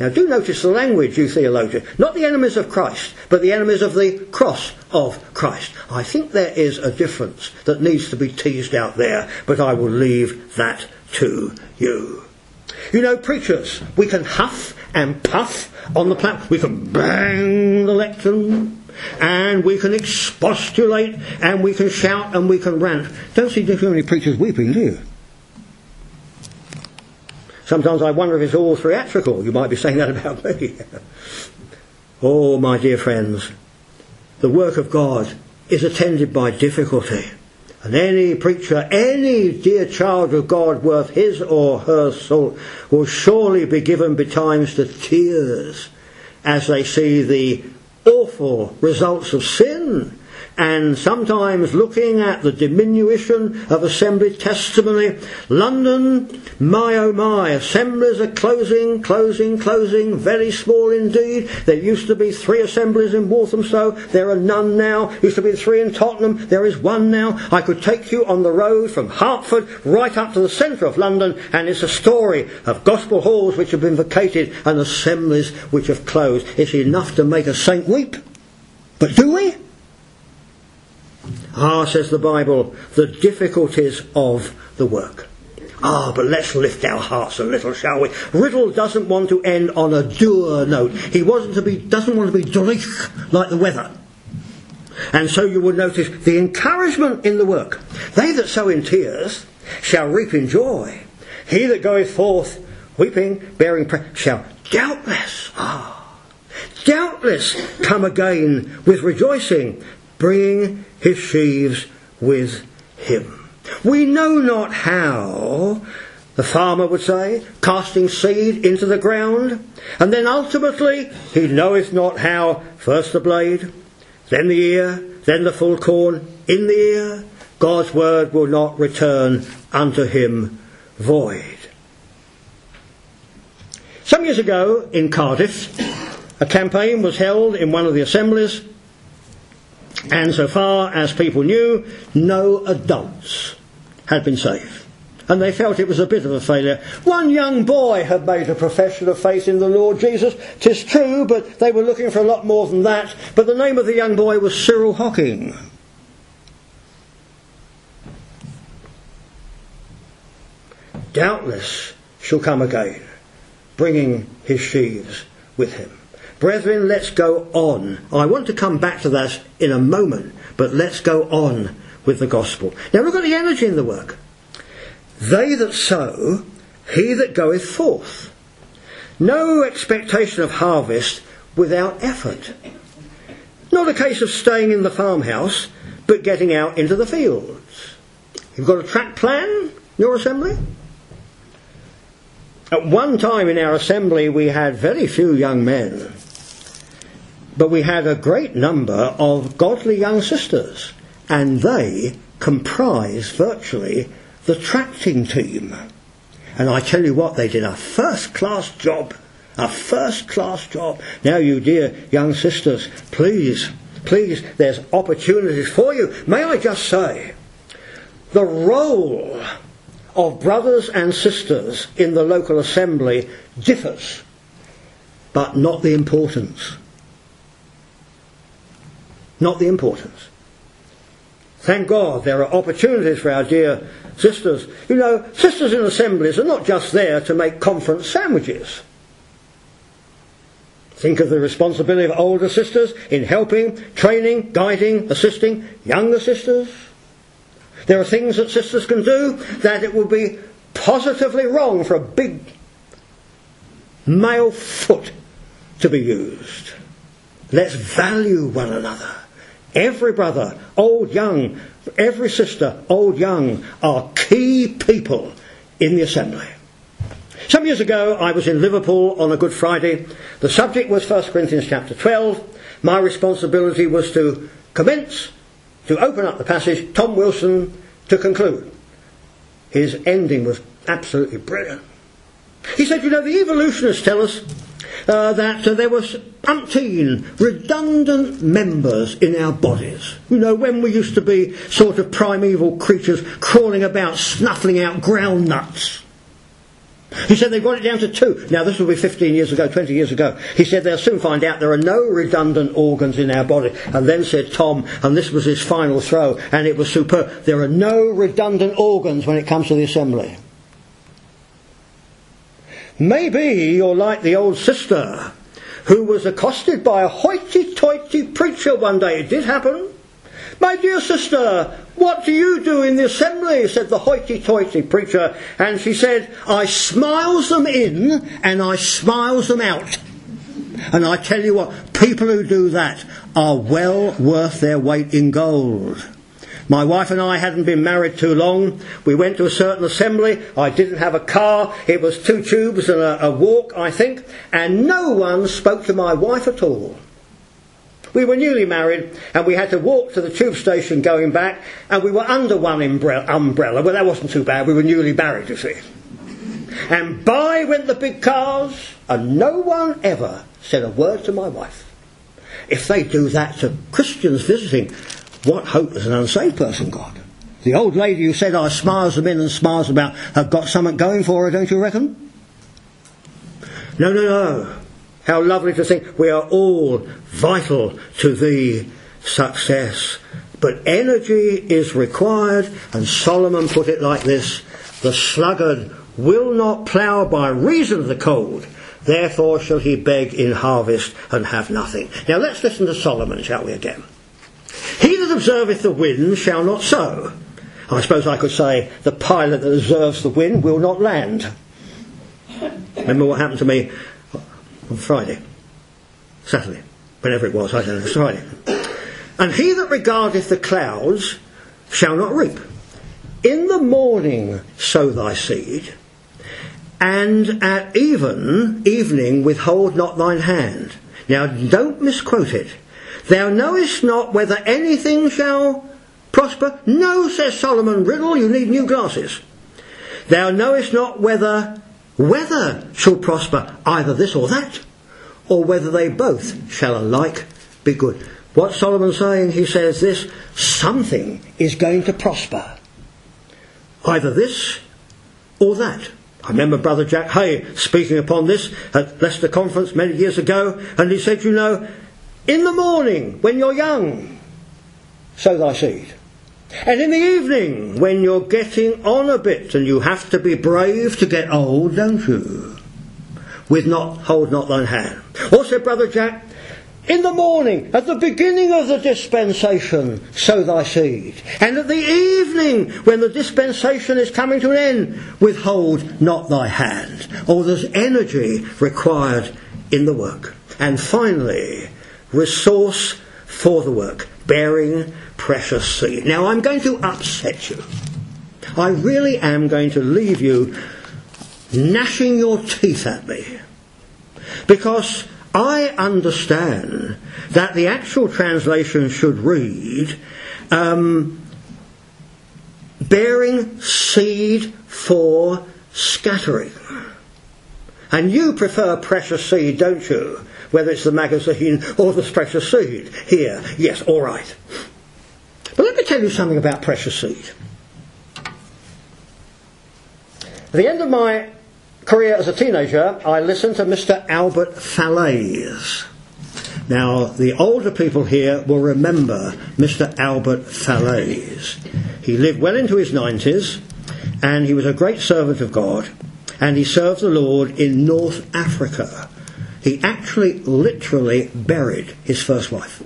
Now do notice the language, you theologians. Not the enemies of Christ, but the enemies of the cross of Christ. I think there is a difference that needs to be teased out there, but I will leave that to you. You know, preachers, we can huff and puff on the platform. We can bang the lectern, and we can expostulate, and we can shout, and we can rant. Don't see too many preachers weeping, do you? Sometimes I wonder if it's all theatrical. You might be saying that about me. Oh, my dear friends, the work of God is attended by difficulty. And any preacher, any dear child of God worth his or her salt will surely be given betimes to tears as they see the awful results of sin, and sometimes looking at the diminution of assembly testimony. London, my oh my, assemblies are closing, closing, closing, very small indeed. There used to be three assemblies in Walthamstow, there are none now. Used to be three in Tottenham, there is one now. I could take you on the road from Hertford right up to the centre of London, and it's a story of gospel halls which have been vacated and assemblies which have closed. It's enough to make a saint weep. But do we? Ah, says the Bible, the difficulties of the work. Ah, but let's lift our hearts a little, shall we? Riddle doesn't want to end on a dour note. He wasn't to be, doesn't want to be dreich like the weather. And so you will notice the encouragement in the work. They that sow in tears shall reap in joy. He that goeth forth weeping, bearing prayer, shall doubtless, ah, doubtless come again with rejoicing, bringing his sheaves with him. We know not how, the farmer would say, casting seed into the ground, and then ultimately he knoweth not how, first the blade, then the ear, then the full corn in the ear. God's word will not return unto him void. Some years ago in Cardiff, a campaign was held in one of the assemblies, and so far as people knew, no adults had been saved. And they felt it was a bit of a failure. One young boy had made a profession of faith in the Lord Jesus. 'Tis true, but they were looking for a lot more than that. But the name of the young boy was Cyril Hocking. Doubtless shall come again, bringing his sheaves with him. Brethren, let's go on. I want to come back to that in a moment, but let's go on with the gospel. Now look at the energy in the work. They that sow, he that goeth forth. No expectation of harvest without effort. Not a case of staying in the farmhouse, but getting out into the fields. You've got a track plan in your assembly? At one time in our assembly we had very few young men, but we had a great number of godly young sisters, and they comprise virtually the tracting team. And I tell you what, they did a first-class job. A first-class job. Now you dear young sisters, please, please, there's opportunities for you. May I just say, the role of brothers and sisters in the local assembly differs, but not the importance. Not the importance. Thank God there are opportunities for our dear sisters. You know, sisters in assemblies are not just there to make conference sandwiches. Think of the responsibility of older sisters in helping, training, guiding, assisting younger sisters. There are things that sisters can do that it would be positively wrong for a big male foot to be used. Let's value one another. Every brother, old, young, every sister, old, young, are key people in the assembly. Some years ago I was in Liverpool on a Good Friday. The subject was First Corinthians chapter twelve. My responsibility was to commence, to open up the passage, Tom Wilson to conclude. His ending was absolutely brilliant. He said, you know, the evolutionists tell us uh, that uh, there was umpteen redundant members in our bodies. You know, when we used to be sort of primeval creatures crawling about, snuffling out ground nuts. He said they've got it down to two. Now this will be fifteen years ago, twenty years ago. He said they'll soon find out there are no redundant organs in our body. And then said Tom, and this was his final throw, and it was superb, there are no redundant organs when it comes to the assembly. Maybe you're like the old sister who was accosted by a hoity-toity preacher one day. It did happen. "My dear sister, what do you do in the assembly?" said the hoity-toity preacher. And she said, "I smiles them in and I smiles them out." And I tell you what, people who do that are well worth their weight in gold. My wife and I hadn't been married too long. We went to a certain assembly. I didn't have a car. It was two tubes and a, a walk, I think. And no one spoke to my wife at all. We were newly married and we had to walk to the tube station going back, and we were under one umbrella. Well, that wasn't too bad. We were newly married, you see. And by went the big cars, and no one ever said a word to my wife. If they do that to Christians visiting, what hope has an unsaved person got? The old lady who said I smiles them in and smiles them out have got something going for her, don't you reckon? No, no, no. How lovely to think we are all vital to the success. But energy is required, and Solomon put it like this: the sluggard will not plough by reason of the cold, therefore shall he beg in harvest and have nothing. Now let's listen to Solomon, shall we, again. He that observeth the wind shall not sow. I suppose I could say the pilot that observes the wind will not land. Remember what happened to me on Friday, Saturday, whenever it was, I don't know, it's Friday. And he that regardeth the clouds shall not reap. In the morning sow thy seed, and at even evening withhold not thine hand. Now don't misquote it. Thou knowest not whether anything shall prosper. No, says Solomon Riddle, you need new glasses. Thou knowest not whether whether shall prosper, either this or that, or whether they both shall alike be good. What's Solomon saying? He says this: something is going to prosper. Either this or that. I remember Brother Jack Hay speaking upon this at Leicester Conference many years ago, and he said, you know, in the morning when you're young, sow thy seed. And in the evening when you're getting on a bit, and you have to be brave to get old, don't you? With not hold not thine hand. Or said Brother Jack, in the morning, at the beginning of the dispensation, sow thy seed. And at the evening, when the dispensation is coming to an end, withhold not thy hand. Or there's energy required in the work. And finally, resource for the work, bearing precious seed. Now I'm going to upset you. I really am going to leave you gnashing your teeth at me. Because I understand that the actual translation should read, um, bearing seed for scattering. And you prefer precious seed, don't you? Whether it's the magazine or the precious seed. Here, yes, all right. But let me tell you something about precious seed. At the end of my career as a teenager, I listened to Mister Albert Falaise. Now, the older people here will remember Mister Albert Falaise. He lived well into his nineties, and he was a great servant of God, and he served the Lord in North Africa. He actually literally buried his first wife.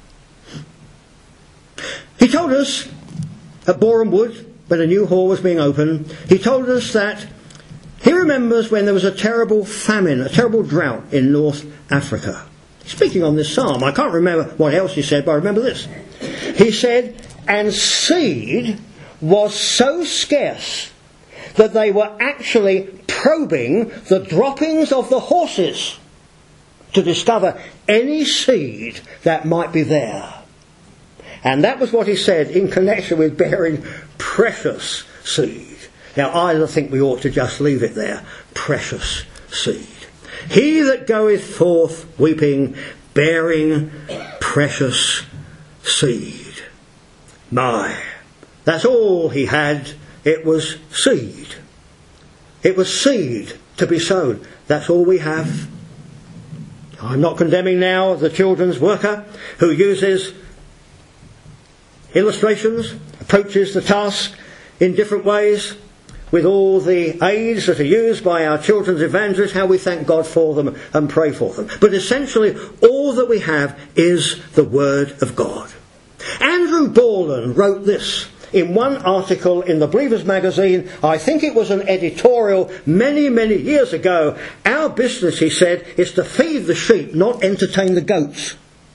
He told us at Boreham Wood, when a new hall was being opened, he told us that he remembers when there was a terrible famine, a terrible drought in North Africa. Speaking on this psalm, I can't remember what else he said, but I remember this. He said, and seed was so scarce that they were actually probing the droppings of the horses to discover any seed that might be there. And that was what he said in connection with bearing precious seed. Now, I think we ought to just leave it there. Precious seed. He that goeth forth weeping, bearing precious seed. My, that's all he had. It was seed. It was seed to be sown. That's all we have. I'm not condemning now the children's worker who uses illustrations, approaches the task in different ways, with all the aids that are used by our children's evangelists, how we thank God for them and pray for them. But essentially, all that we have is the Word of God. Andrew Borland wrote this in one article in the Believers magazine. I think it was an editorial many, many years ago. Our business, he said, is to feed the sheep, not entertain the goats.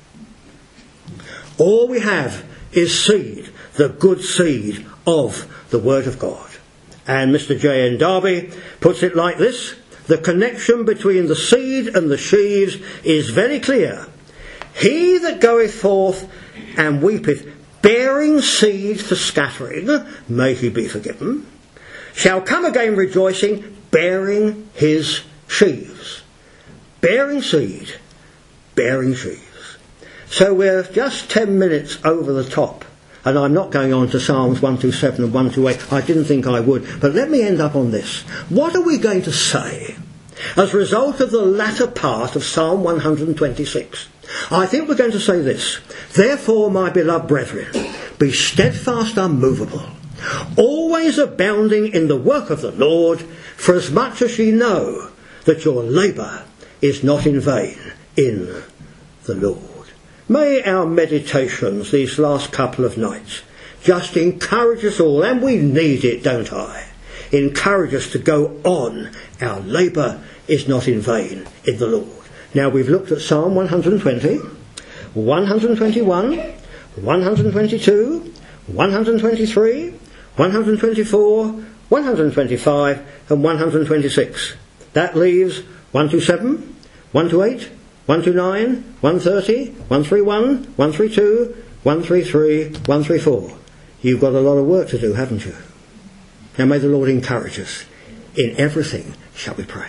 All we have is seed, the good seed of the Word of God. And Mister J N Darby puts it like this: the connection between the seed and the sheaves is very clear. He that goeth forth and weepeth, bearing seed for scattering, may he be forgiven, shall come again rejoicing, bearing his sheaves. Bearing seed, bearing sheaves. So we're just ten minutes over the top. And I'm not going on to Psalms one twenty-seven and one twenty-eight. I didn't think I would. But let me end up on this. What are we going to say as a result of the latter part of Psalm one twenty-six? I think we're going to say this: therefore, my beloved brethren, be steadfast, unmovable, always abounding in the work of the Lord, for as much as ye know that your labour is not in vain in the Lord. May our meditations these last couple of nights just encourage us all, and we need it, don't I? Encourage us to go on. Our labour is not in vain in the Lord. Now we've looked at Psalm one twenty, one twenty-one, one twenty-two, one twenty-three, one twenty-four, one twenty-five and one twenty-six. That leaves one twenty-seven, one twenty-eight, one twenty-nine, one thirty, one thirty-one, one thirty-two, one thirty-three, one thirty-four. You've got a lot of work to do, haven't you? Now may the Lord encourage us. In everything shall we pray.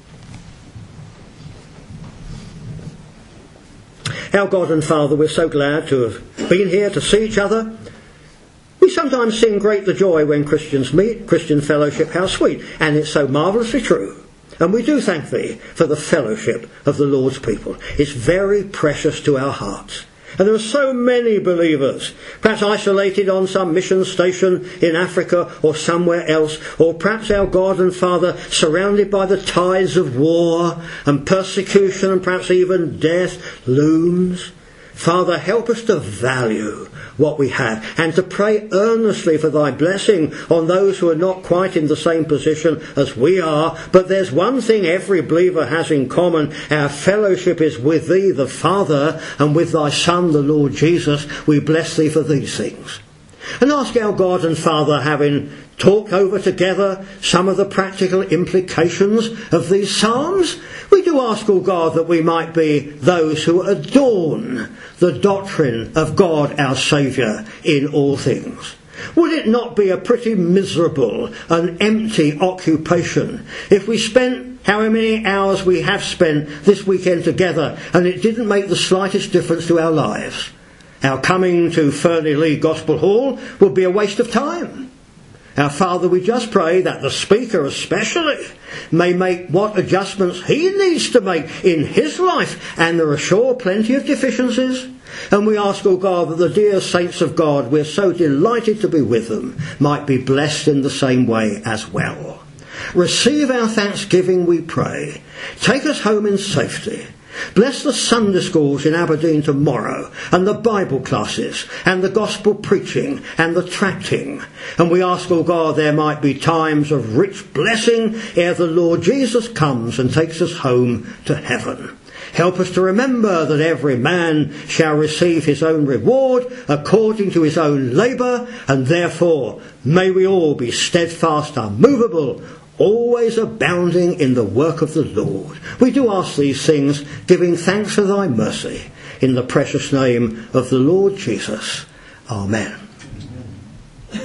Our God and Father, we're so glad to have been here to see each other. We sometimes sing great the joy when Christians meet, Christian fellowship, how sweet, and it's so marvellously true. And we do thank Thee for the fellowship of the Lord's people. It's very precious to our hearts. And there are so many believers, perhaps isolated on some mission station in Africa or somewhere else, or perhaps, our God and Father, surrounded by the tides of war and persecution and perhaps even death looms. Father, help us to value what we have and to pray earnestly for Thy blessing on those who are not quite in the same position as we are. But there's one thing every believer has in common: our fellowship is with Thee, the Father, and with Thy Son, the Lord Jesus. We bless Thee for these things. And ask our God and Father, having talked over together some of the practical implications of these psalms, we do ask, O God, that we might be those who adorn the doctrine of God our Saviour in all things. Would it not be a pretty miserable and empty occupation if we spent however many hours we have spent this weekend together and it didn't make the slightest difference to our lives? Our coming to Fernley Gospel Hall would be a waste of time. Our Father, we just pray that the speaker especially may make what adjustments he needs to make in his life, and there are sure plenty of deficiencies. And we ask, O God, that the dear saints of God, we're so delighted to be with them, might be blessed in the same way as well. Receive our thanksgiving, we pray. Take us home in safety. Bless the Sunday schools in Aberdeen tomorrow, and the Bible classes, and the gospel preaching, and the tracting. And we ask, O God, there might be times of rich blessing ere the Lord Jesus comes and takes us home to heaven. Help us to remember that every man shall receive his own reward according to his own labour, and therefore may we all be steadfast, unmovable, always abounding in the work of the Lord. We do ask these things, giving thanks for Thy mercy, in the precious name of the Lord Jesus. Amen.